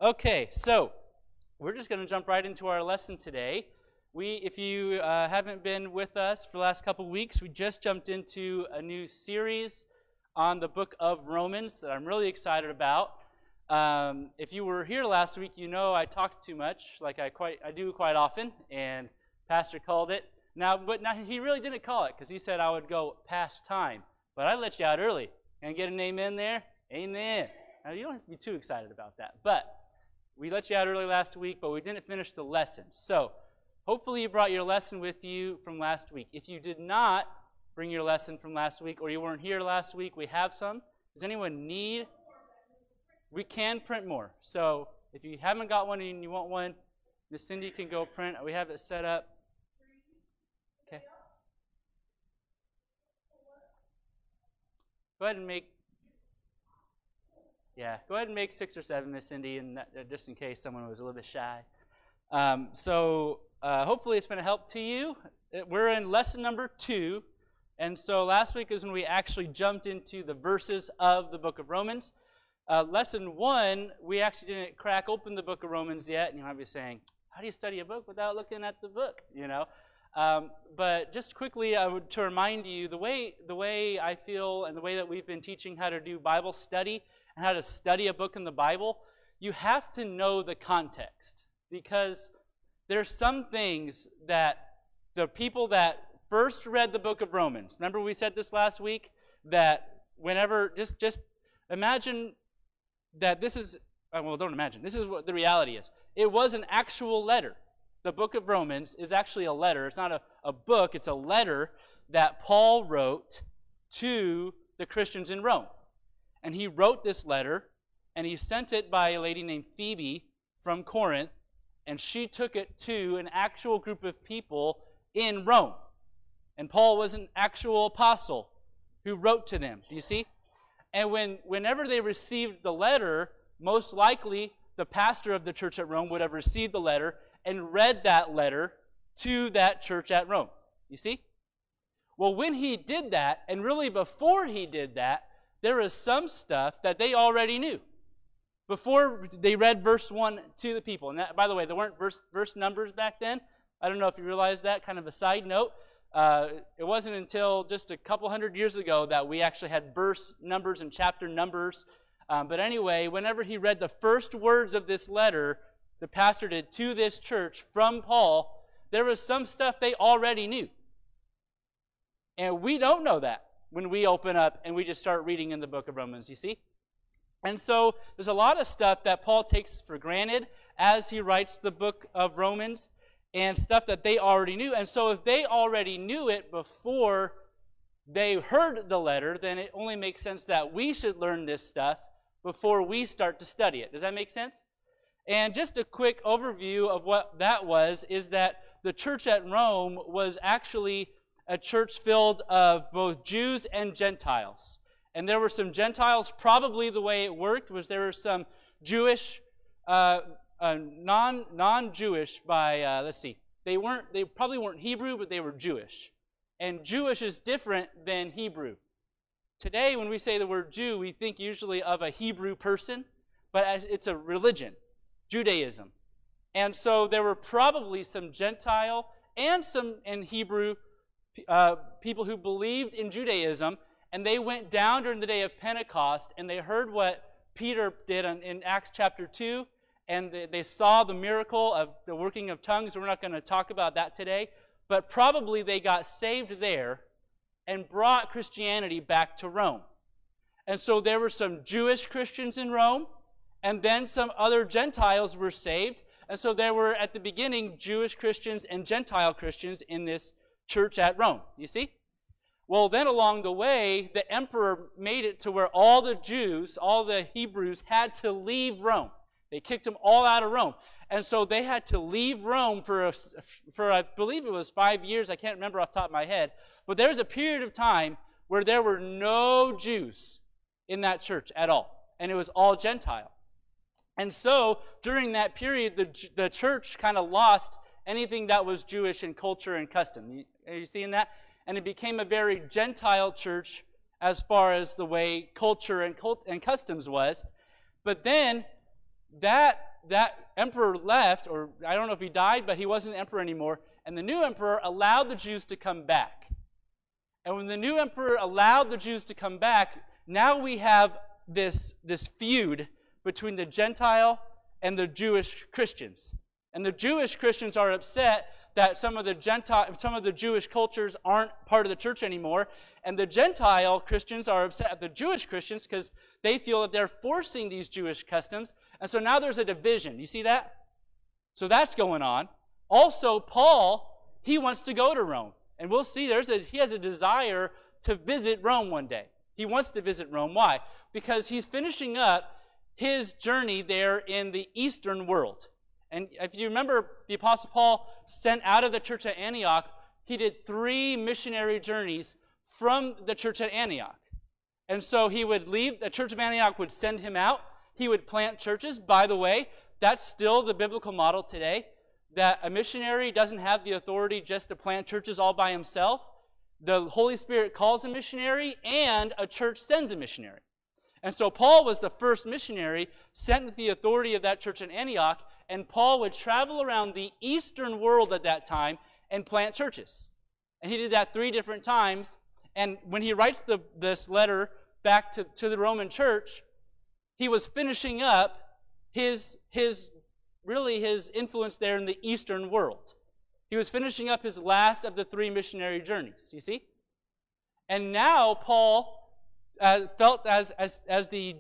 Okay, so we're just going to jump right into our lesson today. If you haven't been with us for the last couple weeks, we just jumped into a new series on the book of Romans that I'm really excited about. If you were here last week, you know I talked too much, like I do quite often, and Pastor called it. But he really didn't call it because he said I would go past time. But I let you out early. Can I get an amen there? Amen. Now, you don't have to be too excited about that. But we let you out early last week, but we didn't finish the lesson. So hopefully you brought your lesson with you from last week. If you did not bring your lesson from last week or you weren't here last week, we have some. Does anyone need? We can print more. So if you haven't got one and you want one, Miss Cindy can go print. We have it set up. Okay. Go ahead and make 6 or 7, Miss Cindy, and just in case someone was a little bit shy. Hopefully it's been a help to you. We're in lesson number 2, and so last week is when we actually jumped into the verses of the book of Romans. Lesson 1, we actually didn't crack open the book of Romans yet, and you might be saying, how do you study a book without looking at the book, But just quickly, to remind you, the way I feel and the way that we've been teaching how to do Bible study and how to study a book in the Bible, you have to know the context. Because there's some things that the people that first read the book of Romans, remember we said this last week, that whenever, just imagine that this is, don't imagine, this is what the reality is. It was an actual letter. The book of Romans is actually a letter. It's not a book, it's a letter that Paul wrote to the Christians in Rome. And he wrote this letter, and he sent it by a lady named Phoebe from Corinth, and she took it to an actual group of people in Rome. And Paul was an actual apostle who wrote to them. Do you see? And whenever they received the letter, most likely the pastor of the church at Rome would have received the letter and read that letter to that church at Rome. You see? Well, when he did that, and really before he did that, there was some stuff that they already knew. Before they read verse 1 to the people. And that, by the way, there weren't verse numbers back then. I don't know if you realized that, kind of a side note. It wasn't until just a couple hundred years ago that we actually had verse numbers and chapter numbers. But anyway, whenever he read the first words of this letter, the pastor did to this church from Paul, there was some stuff they already knew. And we don't know that when we open up and we just start reading in the book of Romans, you see? And so there's a lot of stuff that Paul takes for granted as he writes the book of Romans and stuff that they already knew. And so if they already knew it before they heard the letter, then it only makes sense that we should learn this stuff before we start to study it. Does that make sense? And just a quick overview of what that was is that the church at Rome was actually a church filled of both Jews and Gentiles. And there were some Gentiles, probably the way it worked was there were some Jewish, non-Jewish by, they probably weren't Hebrew, but they were Jewish. And Jewish is different than Hebrew. Today, when we say the word Jew, we think usually of a Hebrew person, but it's a religion, Judaism. And so there were probably some Gentile and some in Hebrew people who believed in Judaism, and they went down during the day of Pentecost, and they heard what Peter did in Acts chapter 2, and they saw the miracle of the working of tongues. We're not going to talk about that today, but probably they got saved there and brought Christianity back to Rome. And so there were some Jewish Christians in Rome, and then some other Gentiles were saved. And so there were, at the beginning, Jewish Christians and Gentile Christians in this church at Rome. You see? Well, then along the way, the emperor made it to where all the Jews, all the Hebrews, had to leave Rome. They kicked them all out of Rome. And so they had to leave Rome for I believe it was 5 years. I can't remember off the top of my head. But there's a period of time where there were no Jews in that church at all. And it was all Gentile. And so during that period, the church kind of lost anything that was Jewish in culture and custom. Are you seeing that? And it became a very Gentile church as far as the way culture and customs was. But then that that emperor left, or I don't know if he died, but he wasn't emperor anymore, and the new emperor allowed the Jews to come back. And when the new emperor allowed the Jews to come back, now we have this feud between the Gentile and the Jewish Christians. And the Jewish Christians are upset that some of the Jewish cultures aren't part of the church anymore. And the Gentile Christians are upset at the Jewish Christians because they feel that they're forcing these Jewish customs. And so now there's a division. You see that? So that's going on. Also, Paul, he wants to go to Rome. And we'll see he has a desire to visit Rome one day. He wants to visit Rome. Why? Because he's finishing up his journey there in the Eastern world. And if you remember, the Apostle Paul sent out of the church at Antioch, he did 3 missionary journeys from the church at Antioch. And so he would leave, the church of Antioch would send him out. He would plant churches. By the way, that's still the biblical model today, that a missionary doesn't have the authority just to plant churches all by himself. The Holy Spirit calls a missionary, and a church sends a missionary. And so Paul was the first missionary sent with the authority of that church in Antioch, and Paul would travel around the Eastern world at that time and plant churches. And he did that 3 different times. And when he writes this letter back to the Roman church, he was finishing up his influence there in the Eastern world. He was finishing up his last of the 3 missionary journeys, you see? And now Paul felt as the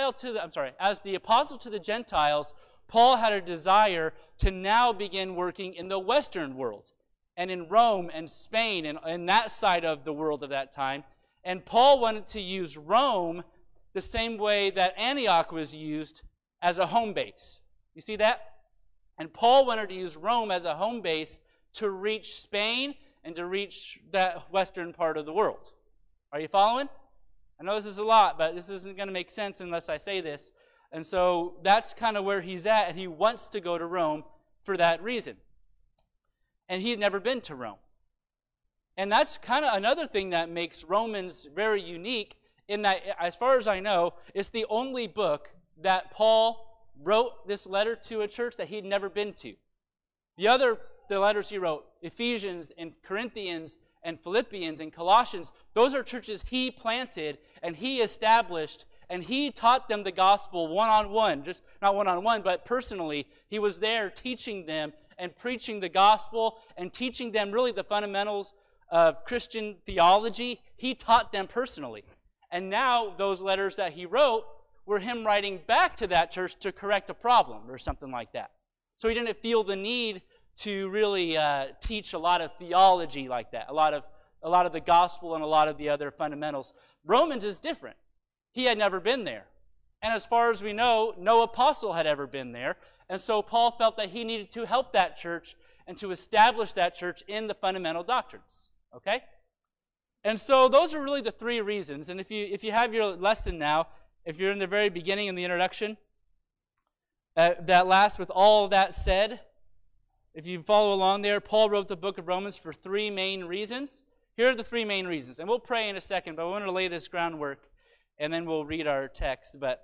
apostle to the Gentiles, Paul had a desire to now begin working in the Western world, and in Rome and Spain and that side of the world of that time. And Paul wanted to use Rome the same way that Antioch was used as a home base. You see that? And Paul wanted to use Rome as a home base to reach Spain and to reach that western part of the world. Are you following? I know this is a lot, but this isn't going to make sense unless I say this. And so that's kind of where he's at, and he wants to go to Rome for that reason. And he had never been to Rome. And that's kind of another thing that makes Romans very unique, in that, as far as I know, it's the only book that Paul wrote this letter to a church that he'd never been to. The letters he wrote, Ephesians and Corinthians and Philippians and Colossians, those are churches he planted and he established, and he taught them the gospel one-on-one, just not one-on-one, but personally. He was there teaching them and preaching the gospel and teaching them really the fundamentals of Christian theology. He taught them personally. And now those letters that he wrote were him writing back to that church to correct a problem or something like that. So he didn't feel the need to really teach a lot of theology like that, a lot of the gospel and a lot of the other fundamentals. Romans is different. He had never been there. And as far as we know, no apostle had ever been there. And so Paul felt that he needed to help that church and to establish that church in the fundamental doctrines. Okay? And so those are really the 3 reasons. And if you have your lesson now, if you're in the very beginning in the introduction, that last with all of that said, if you follow along there, Paul wrote the book of Romans for 3 main reasons. Here are the 3 main reasons. And we'll pray in a second, but I want to lay this groundwork, and then we'll read our text. But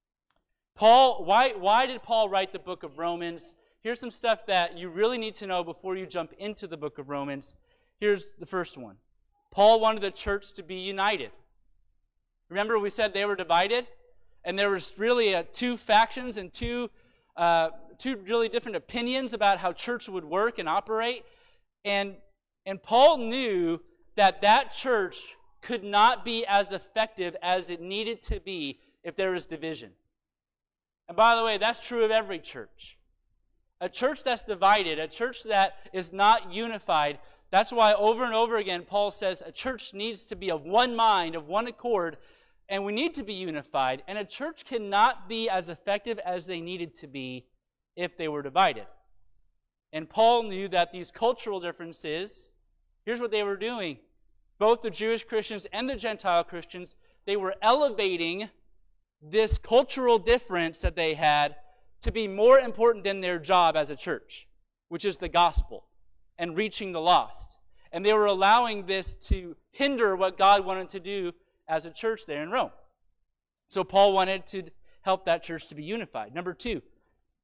Paul, why did Paul write the book of Romans? Here's some stuff that you really need to know before you jump into the book of Romans. Here's the first one. Paul wanted the church to be united. Remember we said they were divided? And there was really 2 factions and two really different opinions about how church would work and operate. And Paul knew that church could not be as effective as it needed to be if there was division. And by the way, that's true of every church. A church that's divided, a church that is not unified, that's why over and over again Paul says a church needs to be of one mind, of one accord, and we need to be unified. And a church cannot be as effective as they needed to be if they were divided. And Paul knew that these cultural differences, here's what they were doing. Both the Jewish Christians and the Gentile Christians, they were elevating this cultural difference that they had to be more important than their job as a church, which is the gospel and reaching the lost. And they were allowing this to hinder what God wanted to do as a church there in Rome. So Paul wanted to help that church to be unified. Number 2,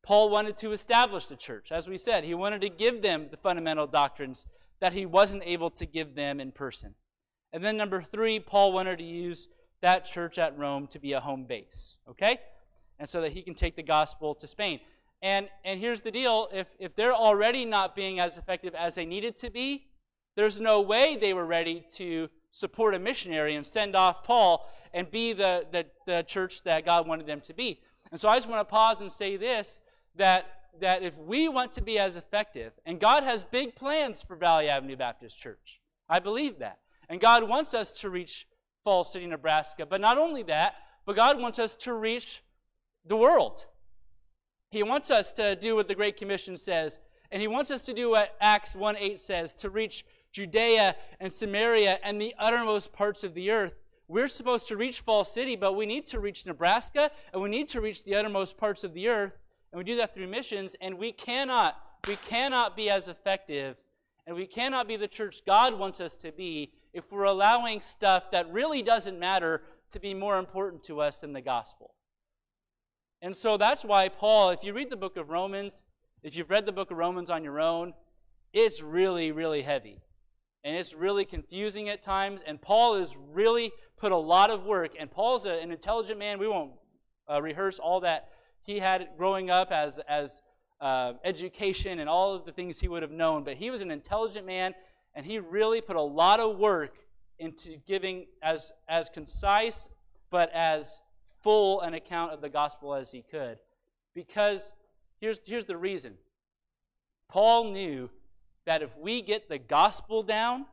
Paul wanted to establish the church. As we said, he wanted to give them the fundamental doctrines that he wasn't able to give them in person. And then number 3, Paul wanted to use that church at Rome to be a home base, okay? And so that he can take the gospel to Spain. And here's the deal, if they're already not being as effective as they needed to be, there's no way they were ready to support a missionary and send off Paul and be the church that God wanted them to be. And so I just want to pause and say this, that if we want to be as effective, and God has big plans for Valley Avenue Baptist Church, I believe that. And God wants us to reach Falls City, Nebraska. But not only that, but God wants us to reach the world. He wants us to do what the Great Commission says, and he wants us to do what Acts 1:8 says, to reach Judea and Samaria and the uttermost parts of the earth. We're supposed to reach Falls City, but we need to reach Nebraska, and we need to reach the uttermost parts of the earth, and we do that through missions, and we cannot be as effective, and we cannot be the church God wants us to be if we're allowing stuff that really doesn't matter to be more important to us than the gospel. And so that's why Paul, if you read the book of Romans, if you've read the book of Romans on your own, it's really, really heavy. And it's really confusing at times. And Paul has really put a lot of work. And Paul's an intelligent man. We won't rehearse all that he had growing up as education and all of the things he would have known. But he was an intelligent man, and he really put a lot of work into giving as concise but as full an account of the gospel as he could. Because here's the reason. Paul knew that if we get the gospel down,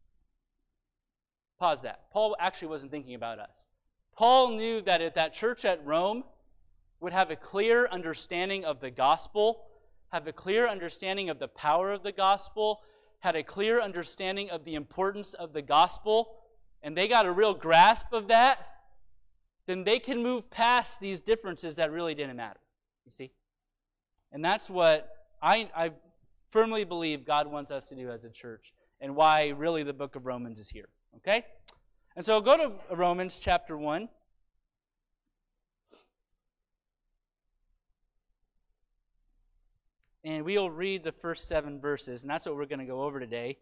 pause that. Paul actually wasn't thinking about us. Paul knew that if that church at Rome would have a clear understanding of the gospel, have a clear understanding of the power of the gospel, had a clear understanding of the importance of the gospel, and they got a real grasp of that, then they can move past these differences that really didn't matter. You see? And that's what I firmly believe God wants us to do as a church, and why really the book of Romans is here. Okay? And so go to Romans chapter 1. And we'll read the first 7 verses, and that's what we're going to go over today.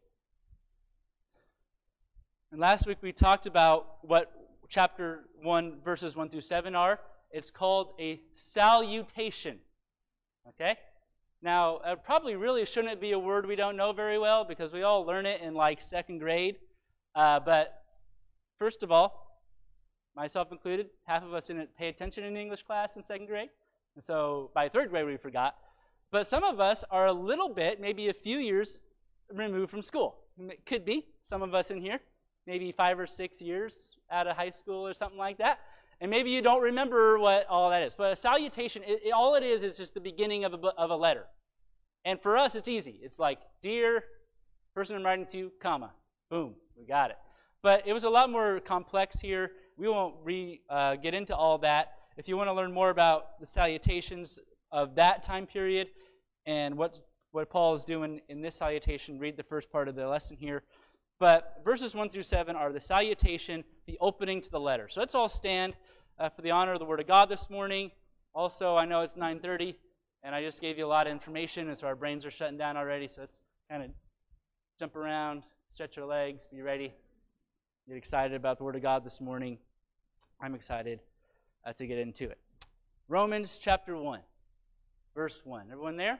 And last week we talked about what chapter 1, verses 1 through 7 are. It's called a salutation. Okay? Now, probably really shouldn't be a word we don't know very well, because we all learn it in like 2nd grade. But first of all, myself included, half of us didn't pay attention in English class in 2nd grade. And so by 3rd grade we forgot. But some of us are a little bit, maybe a few years removed from school. It could be, some of us in here, maybe 5 or 6 years out of high school or something like that. And maybe you don't remember what all that is. But a salutation, all it is just the beginning of a letter. And for us, it's easy. It's like, dear person I'm writing to, comma, boom, we got it. But it was a lot more complex here. We won't get into all that. If you want to learn more about the salutations of that time period and what Paul is doing in this salutation, read the first part of the lesson here. But verses 1 through 7 are the salutation, the opening to the letter. So let's all stand for the honor of the Word of God this morning. Also, I know it's 9:30, and I just gave you a lot of information, and so our brains are shutting down already. So let's kind of jump around, stretch our legs, be ready, get excited about the Word of God this morning. I'm excited to get into it. Romans chapter 1, verse 1. Everyone there?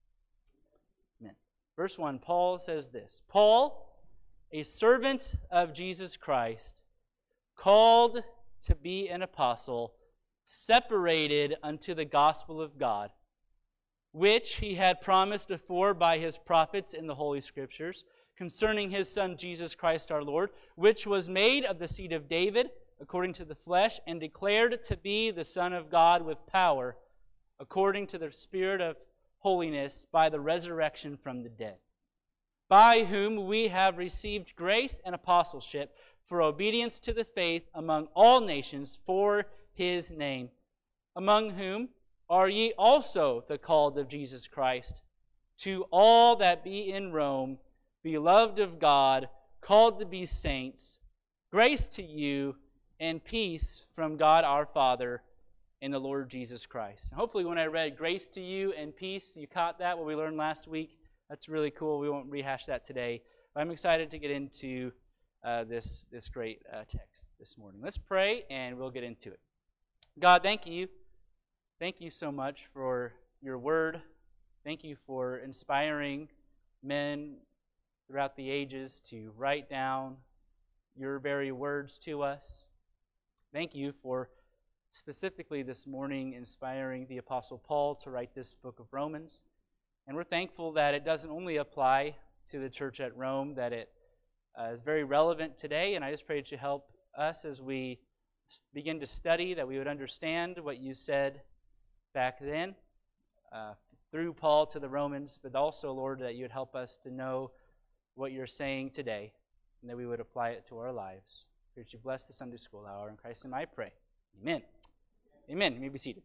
Amen. Verse 1, Paul says this, Paul, a servant of Jesus Christ, called to be an apostle, separated unto the gospel of God, which he had promised afore by his prophets in the Holy Scriptures, concerning his Son Jesus Christ our Lord, which was made of the seed of David, according to the flesh, and declared to be the Son of God with power, according to the Spirit of holiness, by the resurrection from the dead, by whom we have received grace and apostleship for obedience to the faith among all nations for his name, among whom are ye also the called of Jesus Christ, to all that be in Rome, beloved of God, called to be saints, grace to you and peace from God our Father in the Lord Jesus Christ. And hopefully when I read grace to you and peace, you caught that, what we learned last week. That's really cool. We won't rehash that today. But I'm excited to get into this great text this morning. Let's pray, and we'll get into it. God, thank you. Thank you so much for your word. Thank you for inspiring men throughout the ages to write down your very words to us. Thank you for specifically this morning inspiring the Apostle Paul to write this book of Romans. And we're thankful that it doesn't only apply to the church at Rome, that it is very relevant today. And I just pray that you help us as we begin to study, that we would understand what you said back then through Paul to the Romans, but also, Lord, that you would help us to know what you're saying today, and that we would apply it to our lives. Pray that you bless the Sunday school hour. In Christ's name I pray. Amen. Amen. You may be seated.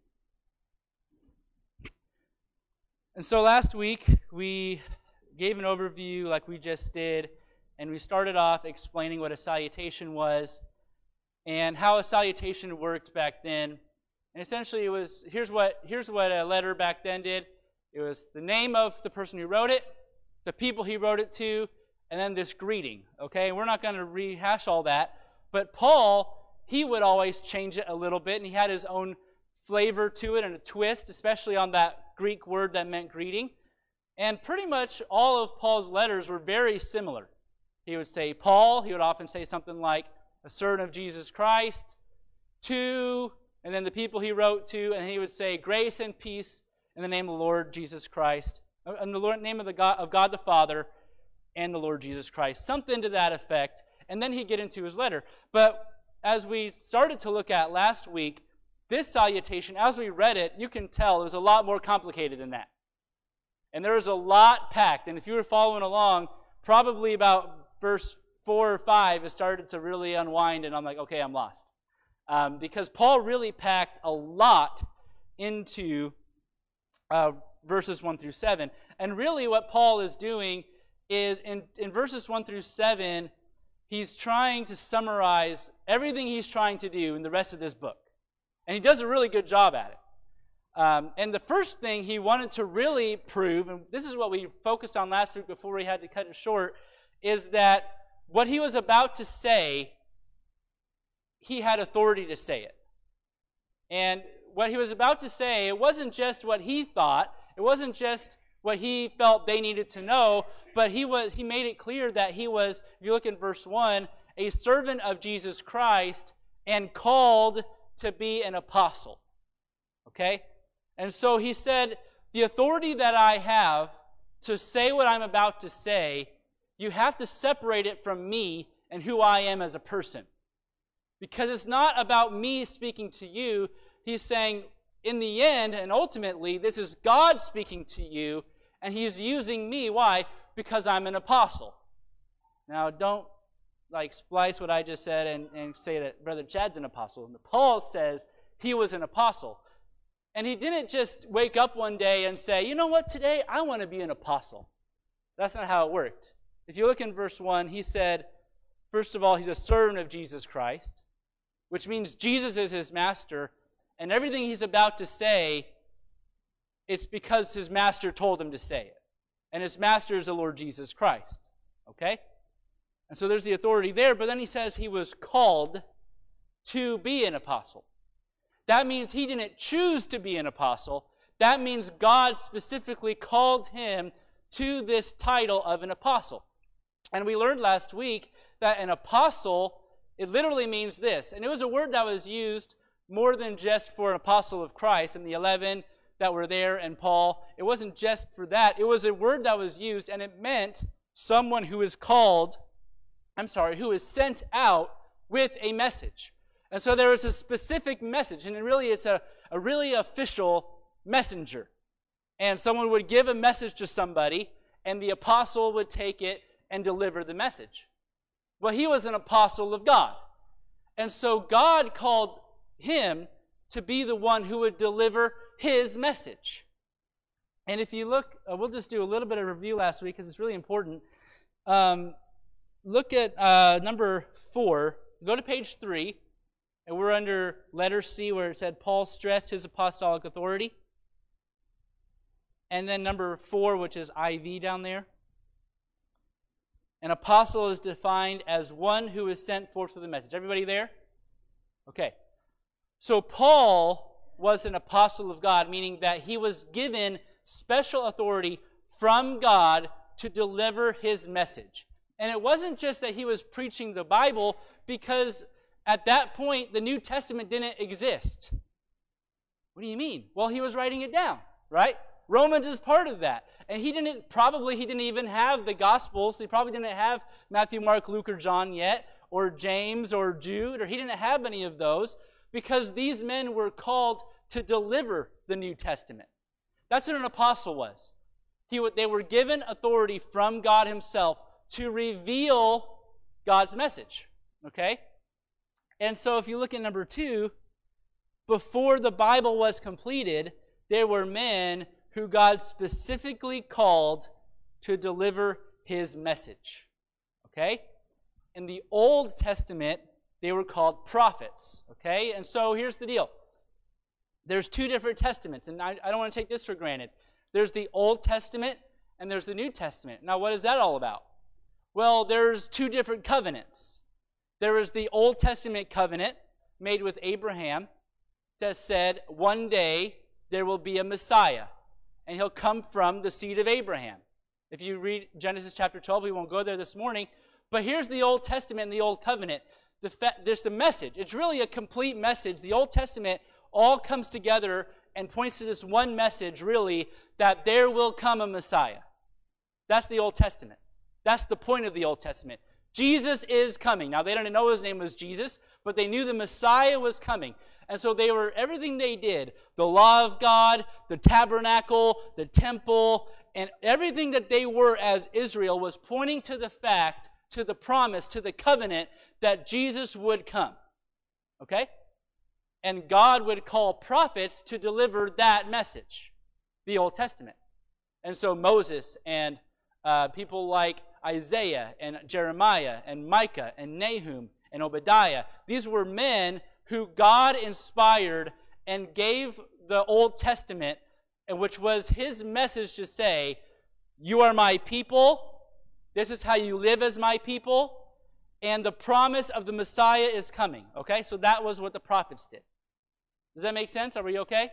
And so last week, we gave an overview like we just did, and we started off explaining what a salutation was and how a salutation worked back then. And essentially it was, here's what a letter back then did. It was the name of the person who wrote it, the people he wrote it to, and then this greeting. Okay, we're not going to rehash all that, but Paul, he would always change it a little bit, and he had his own flavor to it and a twist, especially on that Greek word that meant greeting. And pretty much all of Paul's letters were very similar. He would say Paul, he would often say something like a servant of Jesus Christ, to, and then the people he wrote to, and he would say grace and peace in the name of the Lord Jesus Christ, in the name of God the Father and the Lord Jesus Christ, something to that effect, and then he'd get into his letter. But as we started to look at last week, this salutation, as we read it, you can tell it was a lot more complicated than that. And there was a lot packed, and if you were following along, probably about verse 4 or 5, it started to really unwind, and I'm like, okay, I'm lost. Because Paul really packed a lot into verses 1 through 7. And really what Paul is doing is, in verses 1 through 7, he's trying to summarize everything he's trying to do in the rest of this book. And he does a really good job at it. And the first thing he wanted to really prove, and this is what we focused on last week before we had to cut it short, is that what he was about to say, he had authority to say it. And what he was about to say, it wasn't just what he thought, it wasn't just what he felt they needed to know, but he made it clear that he was, if you look in verse 1, a servant of Jesus Christ and called to be an apostle. Okay? And so he said, the authority that I have to say what I'm about to say, you have to separate it from me and who I am as a person. Because it's not about me speaking to you. He's saying, in the end, and ultimately, this is God speaking to you, and he's using me. Why? Because I'm an apostle. Now, don't splice what I just said and say that Brother Chad's an apostle. And Paul says he was an apostle. And he didn't just wake up one day and say, you know what, today I want to be an apostle. That's not how it worked. If you look in verse 1, he said, first of all, he's a servant of Jesus Christ, which means Jesus is his master, and everything he's about to say, it's because his master told him to say it. And his master is the Lord Jesus Christ. Okay? And so there's the authority there, but then he says he was called to be an apostle. That means he didn't choose to be an apostle. That means God specifically called him to this title of an apostle. And we learned last week that an apostle, it literally means this. And it was a word that was used more than just for an apostle of Christ and the 11 that were there and Paul. It wasn't just for that. It was a word that was used, and it meant someone who is who is sent out with a message. And so there was a specific message, and really it's a really official messenger. And someone would give a message to somebody, and the apostle would take it and deliver the message. Well, he was an apostle of God. And so God called him to be the one who would deliver his message. And if you look, we'll just do a little bit of review last week because it's really important. Look at number 4. Go to page 3. And we're under letter C where it said Paul stressed his apostolic authority. And then number 4, which is IV down there. An apostle is defined as one who is sent forth with the message. Everybody there? Okay. So Paul was an apostle of God, meaning that he was given special authority from God to deliver his message. And it wasn't just that he was preaching the Bible, because at that point the New Testament didn't exist. What do you mean? Well, he was writing it down, right? Romans is part of that. And he didn't even have the Gospels. He probably didn't have Matthew, Mark, Luke, or John yet, or James, or Jude, or he didn't have any of those, because these men were called to deliver the New Testament. That's what an apostle was. They were given authority from God himself to reveal God's message. Okay? And so if you look at number 2, before the Bible was completed, there were men who God specifically called to deliver his message. Okay? In the Old Testament, they were called prophets. Okay? And so here's the deal. There's 2 different testaments, and I don't want to take this for granted. There's the Old Testament and there's the New Testament. Now, what is that all about? Well, there's 2 different covenants. There is the Old Testament covenant made with Abraham that said one day there will be a Messiah, and he'll come from the seed of Abraham. If you read Genesis chapter 12, we won't go there this morning, but here's the Old Testament and the Old Covenant. There's the message. It's really a complete message. The Old Testament all comes together and points to this one message, really, that there will come a Messiah. That's the Old Testament. That's the point of the Old Testament. Jesus is coming. Now, they didn't know his name was Jesus, but they knew the Messiah was coming. And so everything they did, the law of God, the tabernacle, the temple, and everything that they were as Israel was pointing to the fact, to the promise, to the covenant that Jesus would come. Okay? And God would call prophets to deliver that message, the Old Testament. And so Moses and people like Isaiah and Jeremiah and Micah and Nahum and Obadiah, these were men who God inspired and gave the Old Testament, which was his message to say, you are my people, this is how you live as my people, and the promise of the Messiah is coming. Okay, so that was what the prophets did. Does that make sense? Are we okay?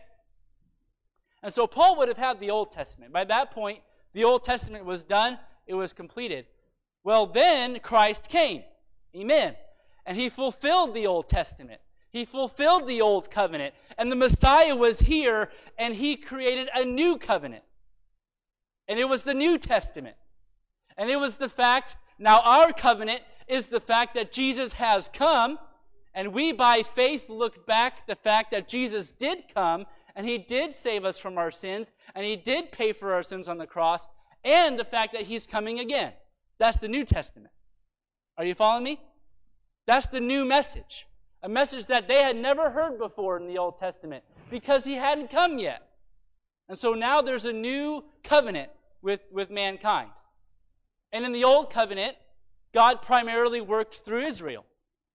And so Paul would have had the Old Testament. By that point, the Old Testament was done. It was completed. Well, then Christ came. Amen. And he fulfilled the Old Testament. He fulfilled the Old Covenant. And the Messiah was here, and he created a new covenant. And it was the New Testament. And it was the fact, now our covenant is the fact that Jesus has come, and we by faith look back the fact that Jesus did come, and he did save us from our sins, and he did pay for our sins on the cross, and the fact that he's coming again. That's the New Testament. Are you following me? That's the new message. A message that they had never heard before in the Old Testament because he hadn't come yet. And so now there's a new covenant with mankind. And in the Old Covenant, God primarily worked through Israel.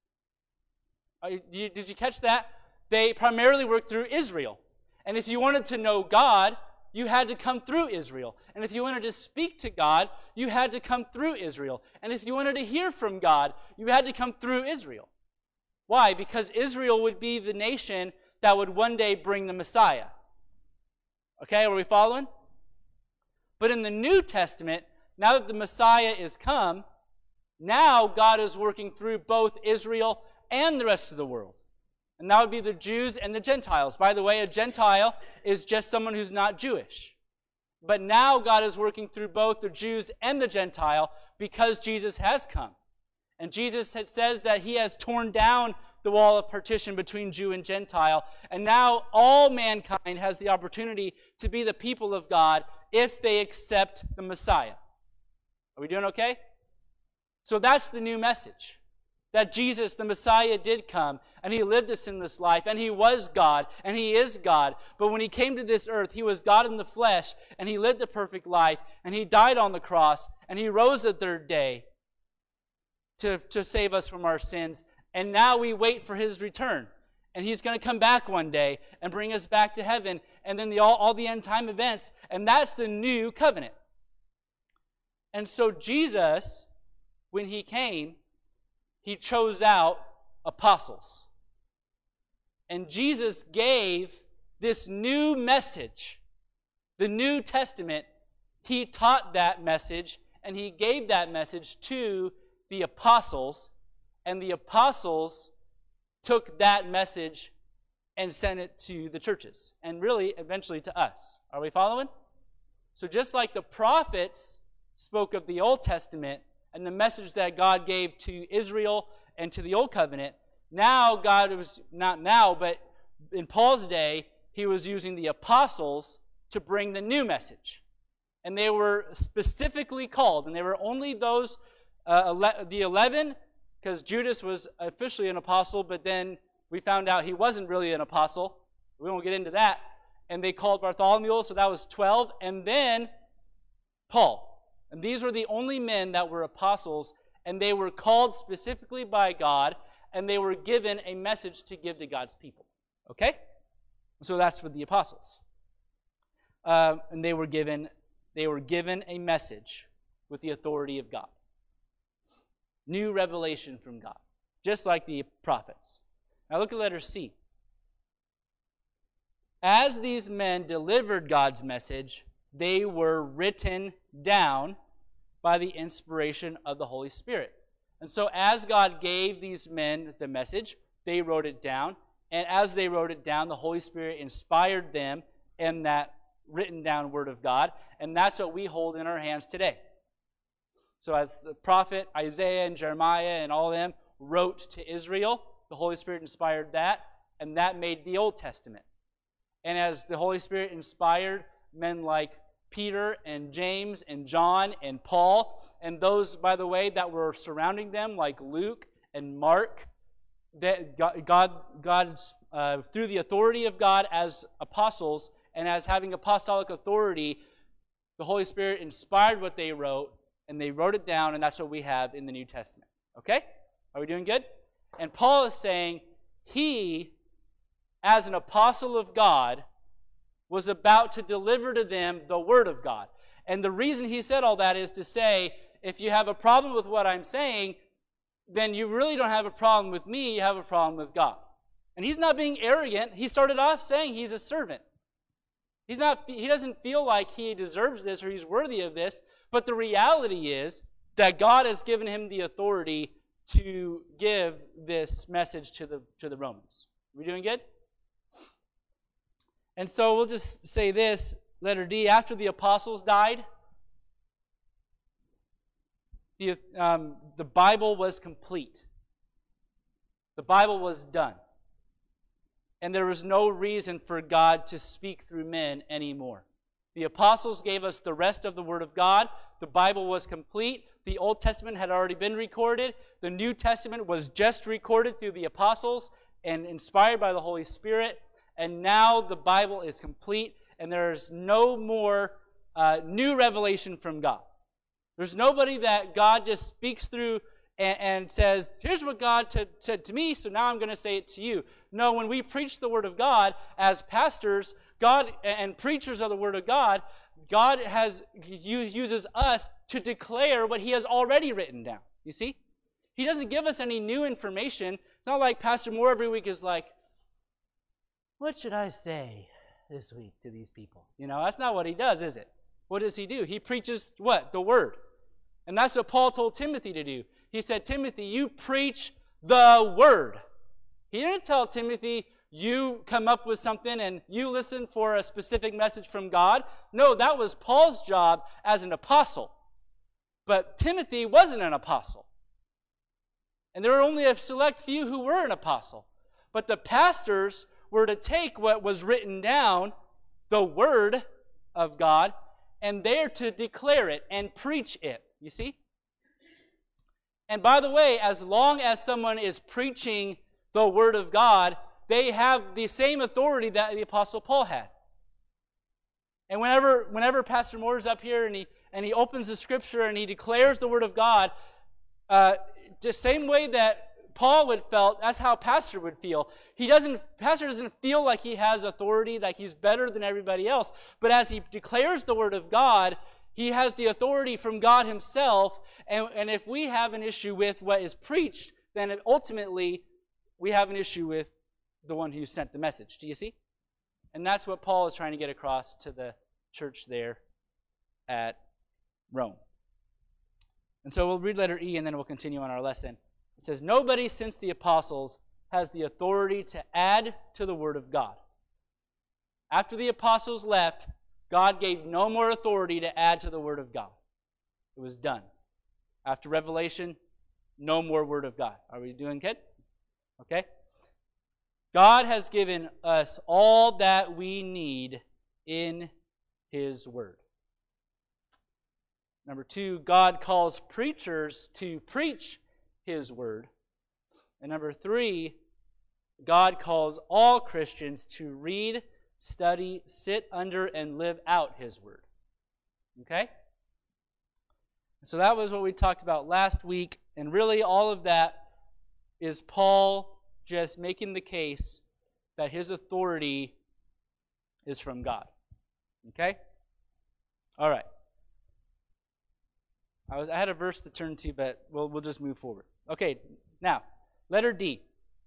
Did you catch that? They primarily worked through Israel. And if you wanted to know God, you had to come through Israel. And if you wanted to speak to God, you had to come through Israel. And if you wanted to hear from God, you had to come through Israel. Why? Because Israel would be the nation that would one day bring the Messiah. Okay, are we following? But in the New Testament, now that the Messiah is come, now God is working through both Israel and the rest of the world. And that would be the Jews and the Gentiles. By the way, a Gentile is just someone who's not Jewish. But now God is working through both the Jews and the Gentile because Jesus has come. And Jesus says that he has torn down the wall of partition between Jew and Gentile. And now all mankind has the opportunity to be the people of God if they accept the Messiah. Are we doing okay? So that's the new message. That Jesus, the Messiah, did come, and he lived a sinless life, and he was God, and he is God. But when he came to this earth, he was God in the flesh, and he lived a perfect life, and he died on the cross, and he rose the third day to save us from our sins, And now we wait for his return. And he's going to come back one day and bring us back to heaven. And then all the end time events. And that's the new covenant. And so Jesus, when he came, he chose out apostles. And Jesus gave this new message, the New Testament. He taught that message, and he gave that message to the apostles. And the apostles took that message and sent it to the churches, and really eventually to us. Are we following? So just like the prophets spoke of the Old Testament and the message that God gave to Israel and to the Old Covenant, now God was, not now, but in Paul's day, he was using the apostles to bring the new message. And they were specifically called, and they were only those, the 11, because Judas was officially an apostle, but then we found out he wasn't really an apostle. We won't get into that. And they called Bartholomew, so that was 12. And then Paul. And these were the only men that were apostles, and they were called specifically by God, and they were given a message to give to God's people. Okay? So that's for the apostles. And they were given a message with the authority of God. New revelation from God, just like the prophets. Now look at letter C. As these men delivered God's message, they were written down by the inspiration of the Holy Spirit. And so as God gave these men the message, they wrote it down. And as they wrote it down, the Holy Spirit inspired them in that written down word of God. And that's what we hold in our hands today. So as the prophet Isaiah and Jeremiah and all of them wrote to Israel, the Holy Spirit inspired that, and that made the Old Testament. And as the Holy Spirit inspired men like Peter and James and John and Paul, and those, by the way, that were surrounding them, like Luke and Mark, that God through the authority of God as apostles and as having apostolic authority, the Holy Spirit inspired what they wrote, and they wrote it down, and that's what we have in the New Testament. Okay? Are we doing good? And Paul is saying he, as an apostle of God, was about to deliver to them the Word of God. And the reason he said all that is to say, if you have a problem with what I'm saying, then you really don't have a problem with me, you have a problem with God. And he's not being arrogant. He started off saying he's a servant. He doesn't feel like he deserves this or he's worthy of this, but the reality is that God has given him the authority to give this message to the Romans. Are we doing good? And so we'll just say this, letter D, after the apostles died, the Bible was complete. The Bible was done. And there was no reason for God to speak through men anymore. The apostles gave us the rest of the Word of God. The Bible was complete. The Old Testament had already been recorded. The New Testament was just recorded through the apostles and inspired by the Holy Spirit. And now the Bible is complete, and there's no more new revelation from God. There's nobody that God just speaks through and says, here's what God said to me, so now I'm going to say it to you. No, when we preach the Word of God as pastors, God and preachers of the Word of God, God uses us to declare what He has already written down. You see? He doesn't give us any new information. It's not like Pastor Moore every week is like, what should I say this week to these people? You know, that's not what he does, is it? What does he do? He preaches what? The Word. And that's what Paul told Timothy to do. He said, Timothy, you preach the Word. He didn't tell Timothy, you come up with something and you listen for a specific message from God. No, that was Paul's job as an apostle. But Timothy wasn't an apostle. And there were only a select few who were an apostle. But the pastors were to take what was written down, the Word of God, and they're to declare it and preach it. You see? And by the way, as long as someone is preaching the Word of God, they have the same authority that the Apostle Paul had. And whenever Pastor Moore is up here and he opens the Scripture and he declares the Word of God, the same way that Paul would felt, that's how pastor would feel. Pastor doesn't feel like he has authority, like he's better than everybody else. But as he declares the word of God, he has the authority from God himself. And if we have an issue with what is preached, then ultimately we have an issue with the one who sent the message. Do you see? And that's what Paul is trying to get across to the church there at Rome. And so we'll read letter E and then we'll continue on our lesson. It says, nobody since the apostles has the authority to add to the word of God. After the apostles left, God gave no more authority to add to the word of God. It was done. After Revelation, no more word of God. Are we doing good? Okay. God has given us all that we need in his word. Number 2, God calls preachers to preach his word. And number 3, God calls all Christians to read, study, sit under, and live out his word. Okay? So that was what we talked about last week. And really all of that is Paul just making the case that his authority is from God. Okay? All right. I had a verse to turn to, but we'll just move forward. Okay, now, letter D.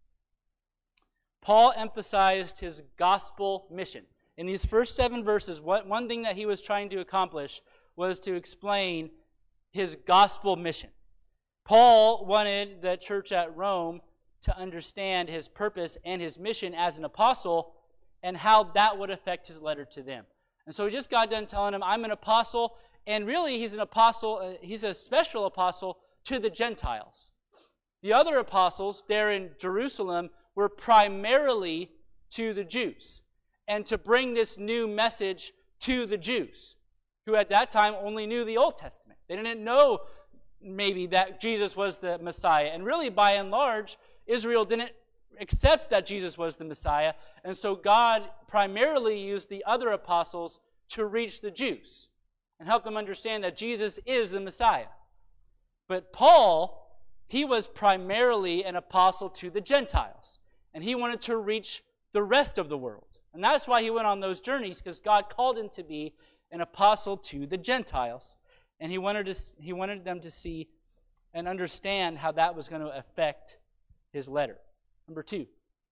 Paul emphasized his gospel mission. In these first 7 verses, one thing that he was trying to accomplish was to explain his gospel mission. Paul wanted the church at Rome to understand his purpose and his mission as an apostle and how that would affect his letter to them. And so he just got done telling them, I'm an apostle, and really he's an apostle, he's a special apostle to the Gentiles. The other apostles there in Jerusalem were primarily to the Jews, and to bring this new message to the Jews, who at that time only knew the Old Testament. They didn't know maybe that Jesus was the Messiah. And really, by and large, Israel didn't accept that Jesus was the Messiah. And so God primarily used the other apostles to reach the Jews and help them understand that Jesus is the Messiah. But Paul, he was primarily an apostle to the Gentiles. And he wanted to reach the rest of the world. And that's why he went on those journeys, because God called him to be an apostle to the Gentiles. And he wanted them to see and understand how that was going to affect his letter. Number 2,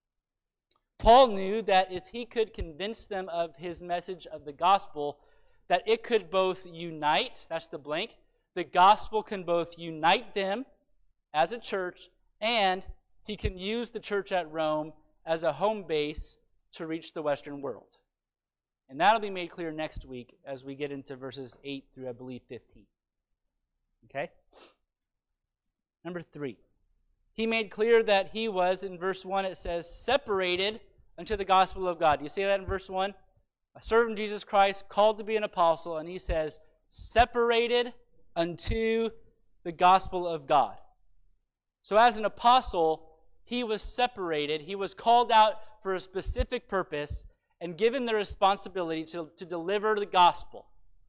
Paul knew that if he could convince them of his message of the gospel, that it could both unite, that's the blank, the gospel can both unite them as a church, and he can use the church at Rome as a home base to reach the Western world. And that'll be made clear next week as we get into verses 8 through, I believe, 15. Okay? Number 3. He made clear that he was, in verse 1 it says, separated unto the gospel of God. Do you see that in verse 1? A servant of Jesus Christ, called to be an apostle, and he says, separated unto the gospel of God. So as an apostle, he was separated. He was called out for a specific purpose and given the responsibility to deliver the gospel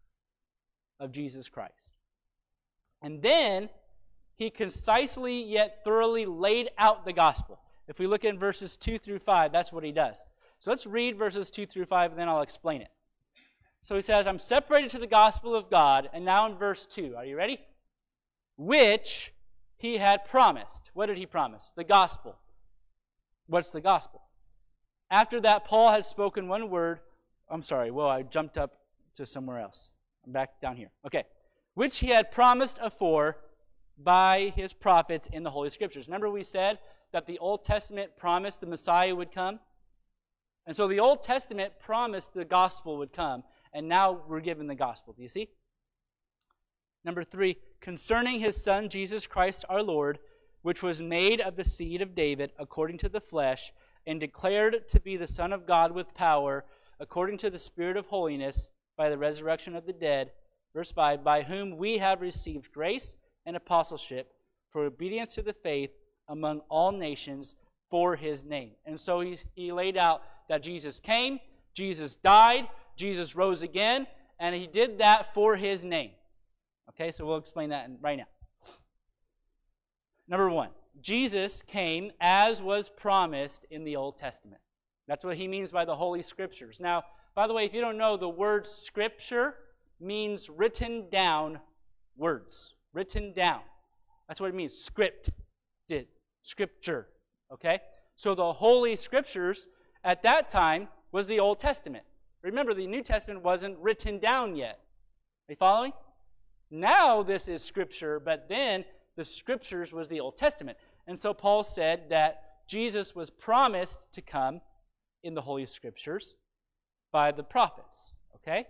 of Jesus Christ. And then he concisely yet thoroughly laid out the gospel. If we look in verses 2 through 5, that's what he does. So let's read verses 2 through 5, and then I'll explain it. So he says, I'm separated to the gospel of God. And now in verse 2, are you ready? Which he had promised. What did he promise? The gospel. What's the gospel? After that, Paul had spoken one word. I jumped up to somewhere else. I'm back down here. Okay. Which he had promised afore by his prophets in the Holy Scriptures. Remember we said that the Old Testament promised the Messiah would come? And so the Old Testament promised the gospel would come, and now we're given the gospel. Do you see? Number 3, concerning his Son, Jesus Christ our Lord, which was made of the seed of David according to the flesh, and declared to be the Son of God with power, according to the Spirit of holiness, by the resurrection of the dead. Verse 5, by whom we have received grace and apostleship for obedience to the faith among all nations for his name. And so he laid out that Jesus came, Jesus died, Jesus rose again, and he did that for his name. Okay, so we'll explain that right now. Number 1, Jesus came as was promised in the Old Testament. That's what he means by the Holy Scriptures. Now, by the way, if you don't know, the word Scripture means written down words. Written down. That's what it means. Scripture. Okay? So the Holy Scriptures at that time was the Old Testament. Remember, the New Testament wasn't written down yet. Are you following? Now this is Scripture, but then the Scriptures was the Old Testament. And so Paul said that Jesus was promised to come in the Holy Scriptures by the prophets. Okay?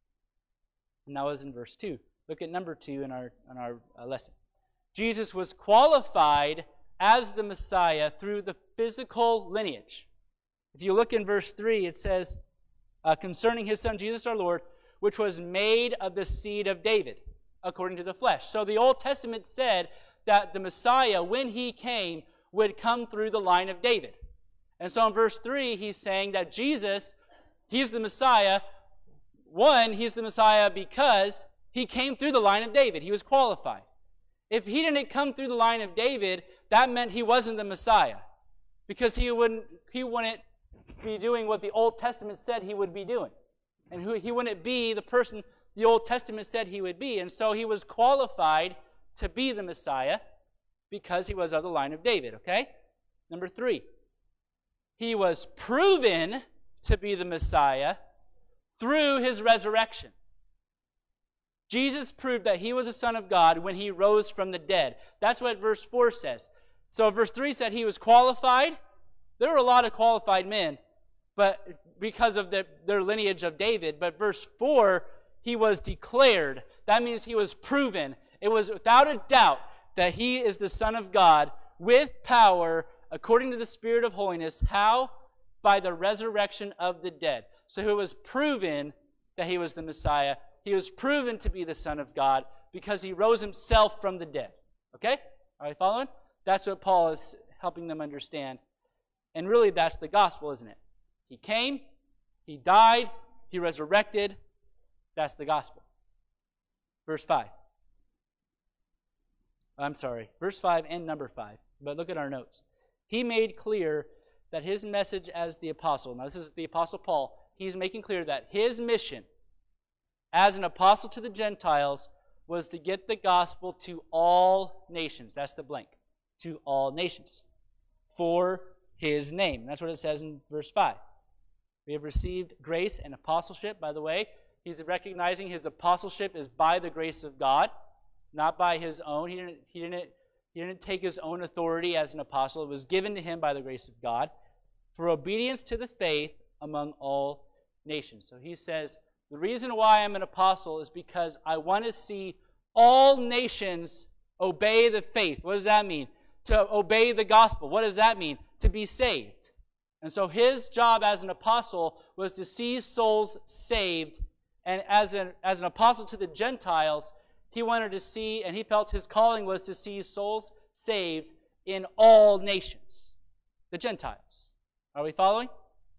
And that was in verse 2. Look at number 2 in our lesson. Jesus was qualified as the Messiah through the physical lineage. If you look in verse 3, it says, concerning his son Jesus our Lord, which was made of the seed of David, according to the flesh. So the Old Testament said that the Messiah, when he came, would come through the line of David. And so in verse 3, he's saying that Jesus, he's the Messiah. One, he's the Messiah because he came through the line of David. He was qualified. If he didn't come through the line of David, that meant he wasn't the Messiah, because he wouldn't be doing what the Old Testament said he would be doing. And he wouldn't be the person the Old Testament said he would be. And so he was qualified to be the Messiah because he was of the line of David, okay? Number 3, he was proven to be the Messiah through his resurrection. Jesus proved that he was the Son of God when he rose from the dead. That's what verse 4 says. So verse 3 said he was qualified. There were a lot of qualified men, but because of their lineage of David. But verse 4, he was declared. That means he was proven. It was without a doubt that he is the Son of God with power according to the Spirit of holiness. How? By the resurrection of the dead. So it was proven that he was the Messiah. He was proven to be the Son of God because he rose himself from the dead. Okay? Are you following? That's what Paul is helping them understand. And really, that's the gospel, isn't it? He came, he died, he resurrected. That's the gospel. Verse 5. I'm sorry, verse 5 and number 5. But look at our notes. He made clear that his message as the apostle, now this is the apostle Paul, he's making clear that his mission as an apostle to the Gentiles was to get the gospel to all nations. That's the blank. To all nations. For his name. That's what it says in verse 5. We have received grace and apostleship. By the way, he's recognizing his apostleship is by the grace of God, not by his own. He didn't take his own authority as an apostle. It was given to him by the grace of God for obedience to the faith among all nations. So he says, the reason why I'm an apostle is because I want to see all nations obey the faith. What does that mean? To obey the gospel. What does that mean? To be saved. And so his job as an apostle was to see souls saved. And as an apostle to the Gentiles, he wanted to see, and he felt his calling was to see souls saved in all nations. The Gentiles. Are we following?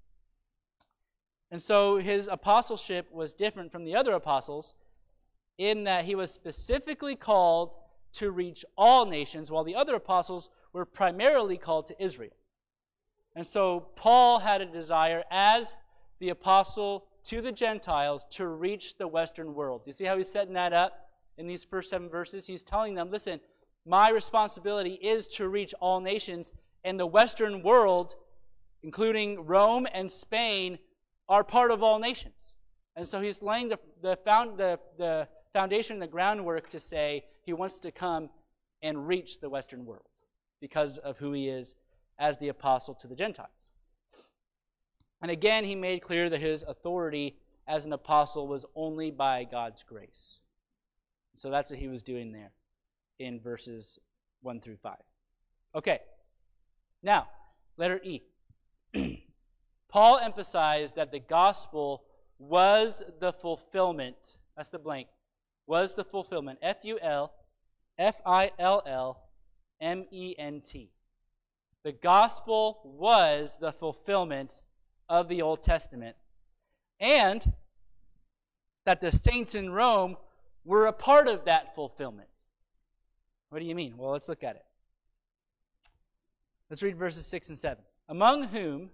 And so his apostleship was different from the other apostles in that he was specifically called to reach all nations, while the other apostles were primarily called to Israel. And so Paul had a desire as the apostle to the Gentiles to reach the Western world. You see how he's setting that up in these first 7 verses? He's telling them, listen, my responsibility is to reach all nations, and the Western world, including Rome and Spain, are part of all nations. And so he's laying the foundation, the groundwork to say he wants to come and reach the Western world because of who he is as the apostle to the Gentiles. And again, he made clear that his authority as an apostle was only by God's grace. So that's what he was doing there in verses 1 through 5. Okay, now, letter E. Paul emphasized that the gospel was the fulfillment. That's the blank. Was the fulfillment. F-U-L-F-I-L-L-M-E-N-T. The gospel was the fulfillment of the Old Testament. And that the saints in Rome were a part of that fulfillment. What do you mean? Well, let's look at it. Let's read verses 6 and 7. Among whom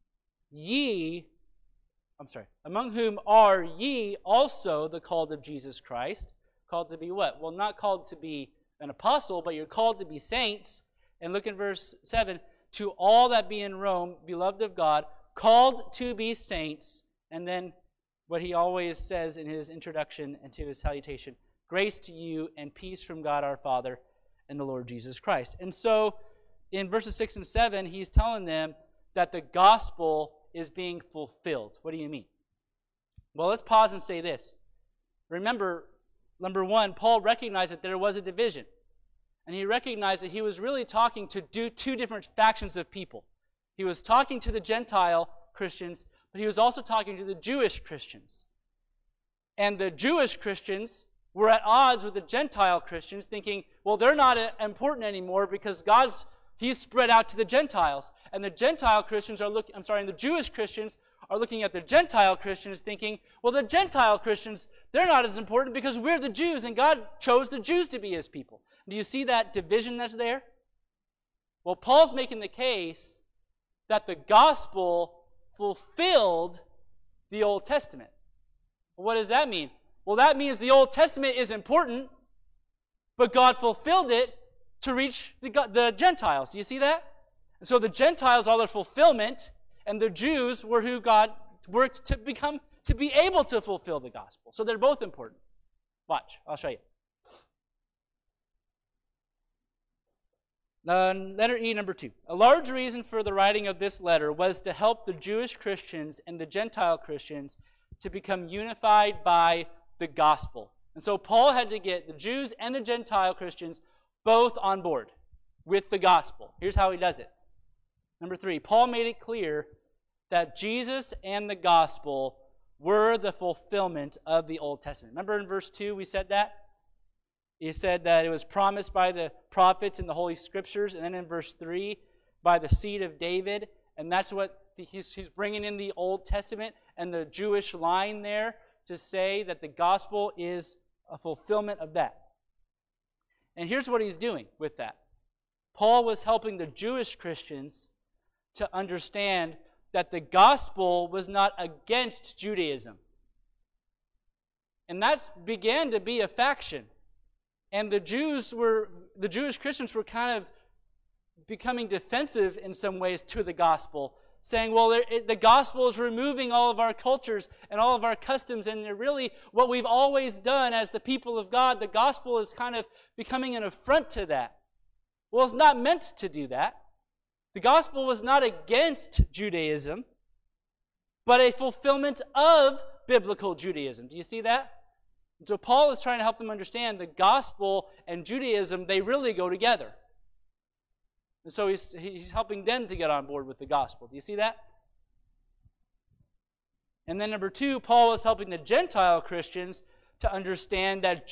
are ye also the called of Jesus Christ? Called to be what? Well, not called to be an apostle, but you're called to be saints. And look at verse 7. To all that be in Rome, beloved of God, called to be saints. And then what he always says in his introduction and to his salutation, grace to you and peace from God our Father and the Lord Jesus Christ. And so in verses 6 and 7, he's telling them that the gospel is being fulfilled. What do you mean? Well, let's pause and say this. Remember, number one, Paul recognized that there was a division. And he recognized that he was really talking to two different factions of people. He was talking to the Gentile Christians, but he was also talking to the Jewish Christians. And the Jewish Christians were at odds with the Gentile Christians, thinking, well, they're not important anymore because He's spread out to the Gentiles. And the Gentile Christians and the Jewish Christians are looking at the Gentile Christians thinking, well, the Gentile Christians, they're not as important because we're the Jews, and God chose the Jews to be his people. Do you see that division that's there? Well, Paul's making the case that the gospel fulfilled the Old Testament. What does that mean? Well, that means the Old Testament is important, but God fulfilled it to reach the Gentiles. Do you see that? And so the Gentiles are the fulfillment, and the Jews were who God worked to be able to fulfill the gospel. So they're both important. Watch, I'll show you. Letter E, number 2. A large reason for the writing of this letter was to help the Jewish Christians and the Gentile Christians to become unified by the gospel. And so Paul had to get the Jews and the Gentile Christians both on board with the gospel. Here's how he does it. Number 3, Paul made it clear that Jesus and the gospel were the fulfillment of the Old Testament. Remember in verse 2 we said that? He said that it was promised by the prophets in the Holy Scriptures, and then in verse 3, by the seed of David, and that's what he's bringing in the Old Testament and the Jewish line there to say that the gospel is a fulfillment of that. And here's what he's doing with that. Paul was helping the Jewish Christians to understand that the gospel was not against Judaism. And that began to be a faction. And the Jewish Christians were kind of becoming defensive in some ways to the gospel, saying, well, the gospel is removing all of our cultures and all of our customs, and really what we've always done as the people of God, the gospel is kind of becoming an affront to that. Well, it's not meant to do that. The gospel was not against Judaism, but a fulfillment of biblical Judaism. Do you see that? And so Paul is trying to help them understand the gospel and Judaism, they really go together. And so he's helping them to get on board with the gospel. Do you see that? And then number 2, Paul is helping the Gentile Christians to understand that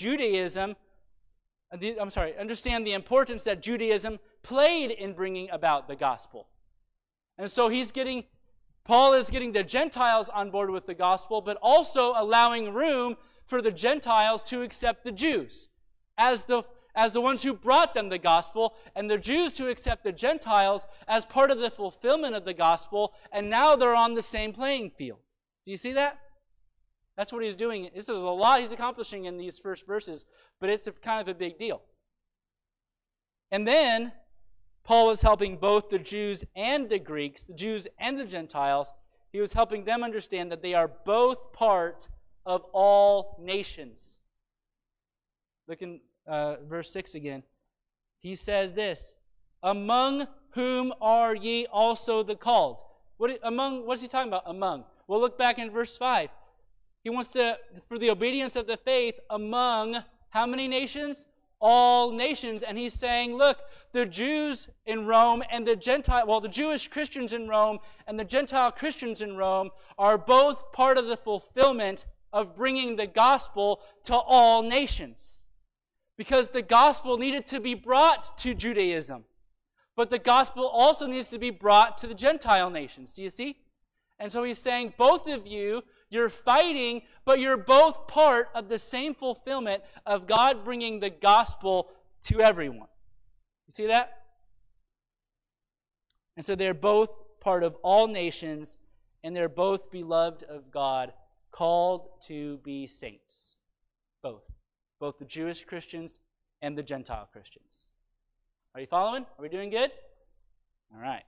understand the importance that Judaism played in bringing about the gospel. And so Paul is getting the Gentiles on board with the gospel, but also allowing room for the Gentiles to accept the Jews as the ones who brought them the gospel, and the Jews to accept the Gentiles as part of the fulfillment of the gospel, and now they're on the same playing field. Do you see that? That's what he's doing. This is a lot he's accomplishing in these first verses, but it's kind of a big deal. And then Paul was helping both the Jews and the Greeks, the Jews and the Gentiles. He was helping them understand that they are both part of all nations. Look in verse 6 again. He says this, among whom are ye also the called? What's he talking about, among? Well, look back in verse 5. He wants for the obedience of the faith among how many nations? All nations. And he's saying, look, the Jews in Rome and the Jewish Christians in Rome and the Gentile Christians in Rome are both part of the fulfillment of bringing the gospel to all nations. Because the gospel needed to be brought to Judaism. But the gospel also needs to be brought to the Gentile nations. Do you see? And so he's saying, both of you, you're fighting, but you're both part of the same fulfillment of God bringing the gospel to everyone. You see that? And so they're both part of all nations, and they're both beloved of God, called to be saints. Both the Jewish Christians and the Gentile Christians. Are you following? Are we doing good? All right.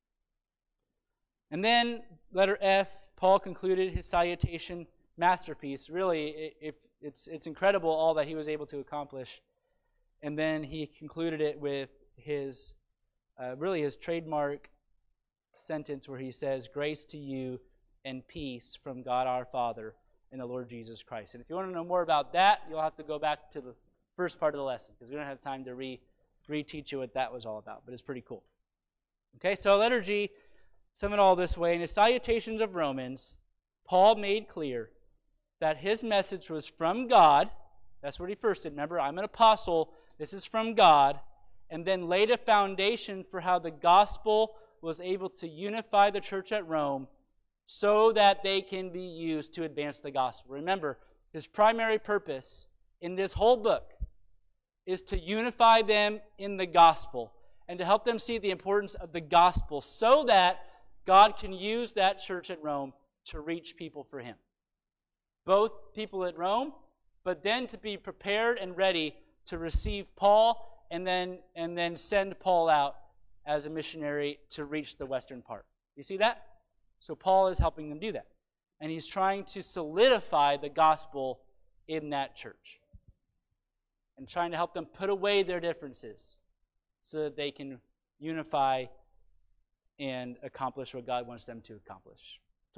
And then, letter F, Paul concluded his salutation masterpiece. Really, it's incredible all that he was able to accomplish. And then he concluded it with his trademark sentence where he says, "Grace to you and peace from God our Father and the Lord Jesus Christ." And if you want to know more about that, you'll have to go back to the first part of the lesson, because we don't have time to re-teach you what that was all about, but it's pretty cool. Okay, so letter G, sum it all this way. In his salutations of Romans, Paul made clear that his message was from God. That's what he first did. Remember, I'm an apostle. This is from God. And then laid a foundation for how the gospel was able to unify the church at Rome so that they can be used to advance the gospel. Remember, his primary purpose in this whole book is to unify them in the gospel and to help them see the importance of the gospel so that God can use that church at Rome to reach people for him. Both people at Rome, but then to be prepared and ready to receive Paul and then send Paul out as a missionary to reach the western part. You see that? So Paul is helping them do that. And he's trying to solidify the gospel in that church. And trying to help them put away their differences so that they can unify and accomplish what God wants them to accomplish. So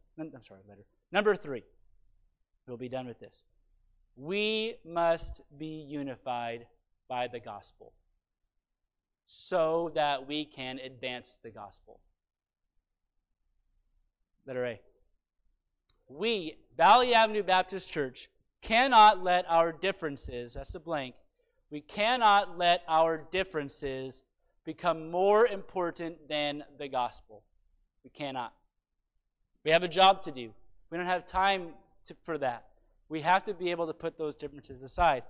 number 3. We'll be done with this. We must be unified by the gospel so that we can advance the gospel. Letter A. We, Valley Avenue Baptist Church, cannot let our differences, that's a blank, we cannot let our differences become more important than the gospel. We cannot. We have a job to do. We don't have time for that. We have to be able to put those differences aside.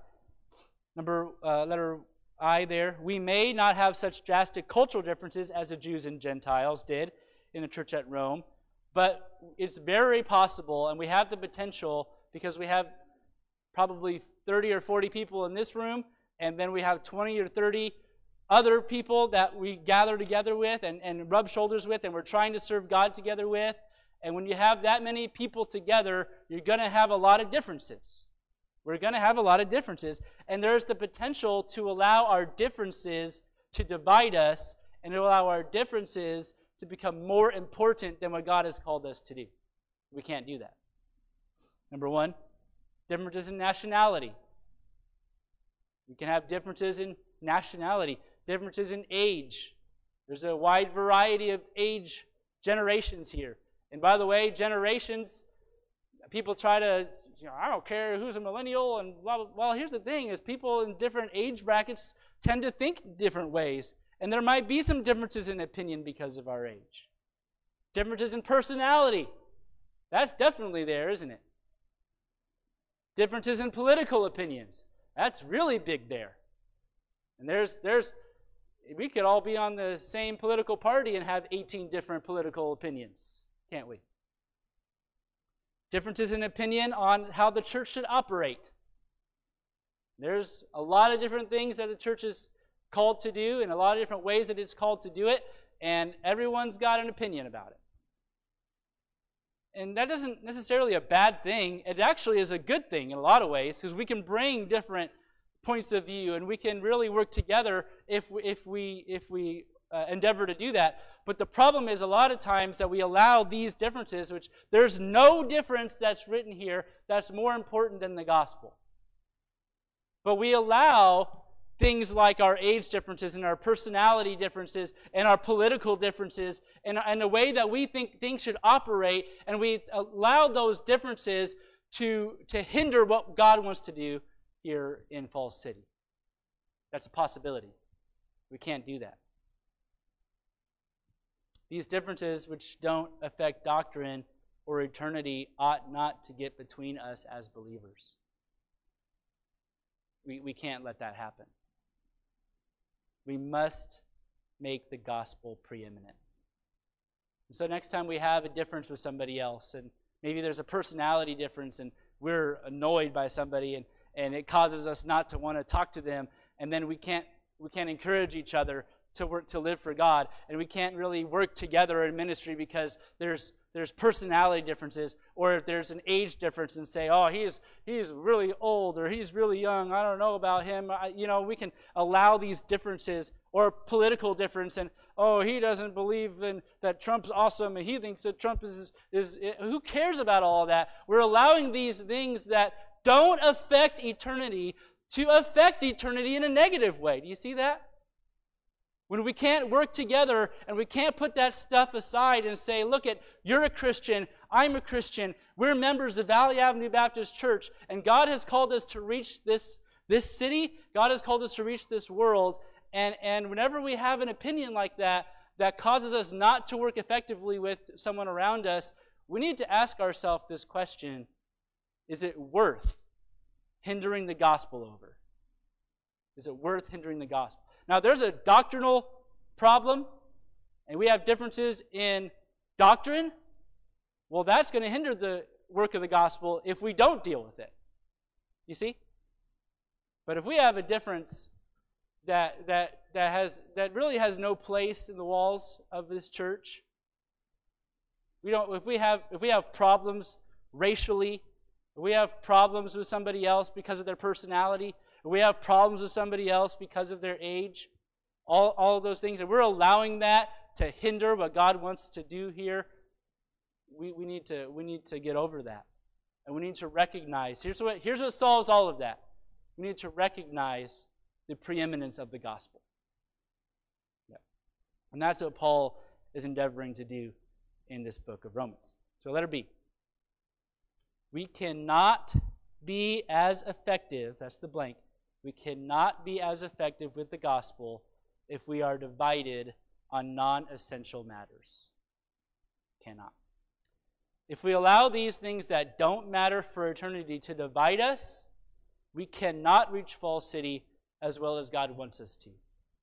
Letter I there. We may not have such drastic cultural differences as the Jews and Gentiles did in the church at Rome, but it's very possible, and we have the potential, because we have probably 30 or 40 people in this room, and then we have 20 or 30 other people that we gather together with and rub shoulders with, and we're trying to serve God together with. And when you have that many people together, you're going to have a lot of differences. We're going to have a lot of differences. And there's the potential to allow our differences to divide us and to allow our differences to become more important than what God has called us to do. We can't do that. Number 1, differences in nationality. We can have differences in nationality, differences in age. There's a wide variety of age generations here. And by the way, generations, people try to, I don't care who's a millennial and blah, blah. Well, here's the thing, is people in different age brackets tend to think different ways. And there might be some differences in opinion because of our age. Differences in personality. That's definitely there, isn't it? Differences in political opinions. That's really big there. And we could all be on the same political party and have 18 different political opinions, can't we? Differences in opinion on how the church should operate. There's a lot of different things that the church is called to do and a lot of different ways that it's called to do it, and everyone's got an opinion about it. And that isn't necessarily a bad thing. It actually is a good thing in a lot of ways, because we can bring different points of view and we can really work together if we endeavor to do that. But the problem is a lot of times that we allow these differences, which there's no difference that's written here that's more important than the gospel. But we allow things like our age differences and our personality differences and our political differences and the way that we think things should operate, and we allow those differences to hinder what God wants to do here in Falls City. That's a possibility. We can't do that. These differences, which don't affect doctrine or eternity, ought not to get between us as believers. We can't let that happen. We must make the gospel preeminent. And so next time we have a difference with somebody else, and maybe there's a personality difference, and we're annoyed by somebody, and it causes us not to want to talk to them, and then we can't encourage each other to work to live for God, and we can't really work together in ministry because there's personality differences, or if there's an age difference and say, oh, he's really old, or he's really young, I don't know about him. We can allow these differences, or political difference, and oh, he doesn't believe that Trump's awesome, and he thinks that Trump is who cares about all of that? We're allowing these things that don't affect eternity to affect eternity in a negative way. Do you see that? When we can't work together and we can't put that stuff aside and say, look, you're a Christian, I'm a Christian, we're members of Valley Avenue Baptist Church, and God has called us to reach this city, God has called us to reach this world, and whenever we have an opinion like that causes us not to work effectively with someone around us, we need to ask ourselves this question: is it worth hindering the gospel over? Is it worth hindering the gospel? Now, there's a doctrinal problem, and we have differences in doctrine. Well, that's going to hinder the work of the gospel if we don't deal with it. You see? But if we have a difference that really has no place in the walls of this church, if we have problems racially, if we have problems with somebody else because of their personality, we have problems with somebody else because of their age, all of those things, and we're allowing that to hinder what God wants to do here, we need to get over that. And we need to recognize, here's what solves all of that. We need to recognize the preeminence of the gospel. Yeah. And that's what Paul is endeavoring to do in this book of Romans. So letter B. We cannot be as effective, that's the blank, we cannot be as effective with the gospel if we are divided on non-essential matters. Cannot. If we allow these things that don't matter for eternity to divide us, we cannot reach Fall City as well as God wants us to.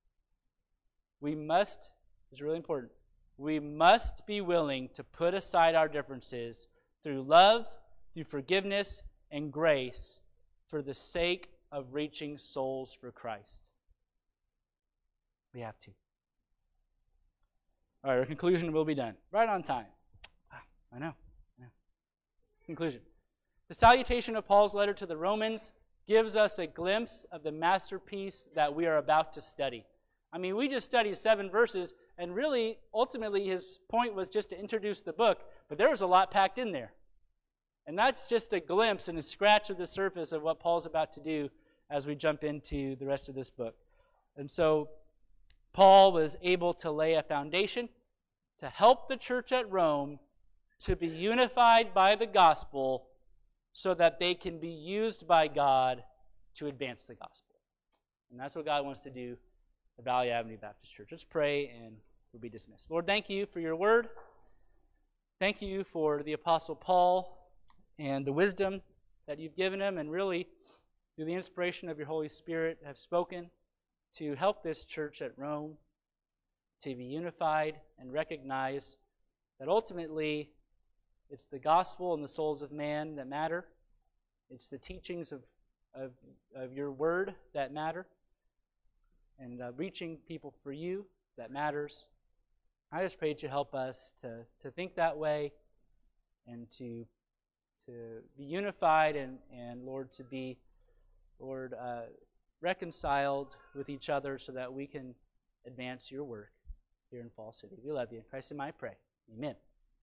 We must, it's really important, we must be willing to put aside our differences through love, through forgiveness, and grace for the sake of reaching souls for Christ. We have to. All right, our conclusion will be done. Right on time. I know. Conclusion. The salutation of Paul's letter to the Romans gives us a glimpse of the masterpiece that we are about to study. I mean, we just studied 7 verses, and really, ultimately, his point was just to introduce the book, but there was a lot packed in there. And that's just a glimpse and a scratch of the surface of what Paul's about to do as we jump into the rest of this book. And so, Paul was able to lay a foundation to help the church at Rome to be unified by the gospel so that they can be used by God to advance the gospel. And that's what God wants to do at Valley Avenue Baptist Church. Let's pray and we'll be dismissed. Lord, thank you for your word. Thank you for the Apostle Paul and the wisdom that you've given him, and really, through the inspiration of your Holy Spirit, have spoken to help this church at Rome to be unified and recognize that ultimately it's the gospel and the souls of man that matter. It's the teachings of your word that matter. And reaching people for you that matters. I just pray that you help us to think that way and to be unified and Lord, to be, Lord, reconciled with each other so that we can advance your work here in Fall City. We love you. In Christ's name I pray. Amen.